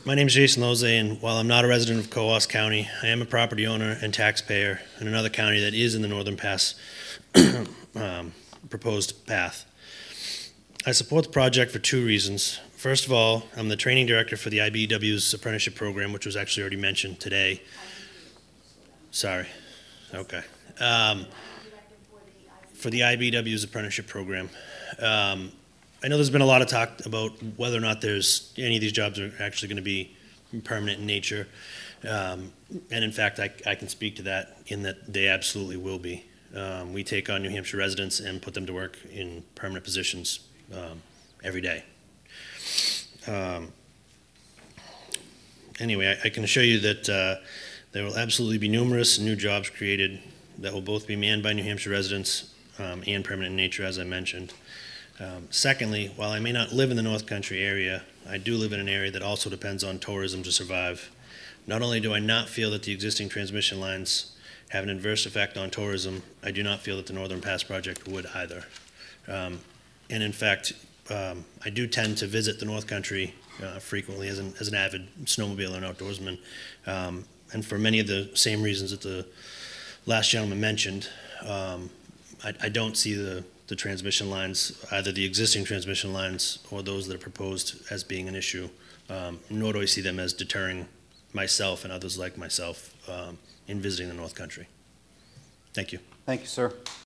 My name is Jason Lose, and while I'm not a resident of Coos County, I am a property owner and taxpayer in another county that is in the Northern Pass proposed path. I support the project for two reasons. First of all, I'm the training director for the IBEW's apprenticeship program, which was actually already mentioned today. Sorry. Okay. For the IBEW's apprenticeship program. I know there's been a lot of talk about whether or not there's any of these jobs are actually going to be permanent in nature. And in fact, I can speak to that in that they absolutely will be. We take on New Hampshire residents and put them to work in permanent positions every day. Anyway, I can assure you that there will absolutely be numerous new jobs created that will both be manned by New Hampshire residents and permanent in nature, as I mentioned. Secondly, while I may not live in the North Country area, I do live in an area that also depends on tourism to survive. Not only do I not feel that the existing transmission lines have an adverse effect on tourism, I do not feel that the Northern Pass project would either. And in fact, I do tend to visit the North Country frequently as an avid snowmobiler and outdoorsman. And for many of the same reasons that the last gentleman mentioned, I don't see the transmission lines, either the existing transmission lines or those that are proposed, as being an issue, nor do I see them as deterring myself and others like myself in visiting the North Country. Thank you. Thank you, sir.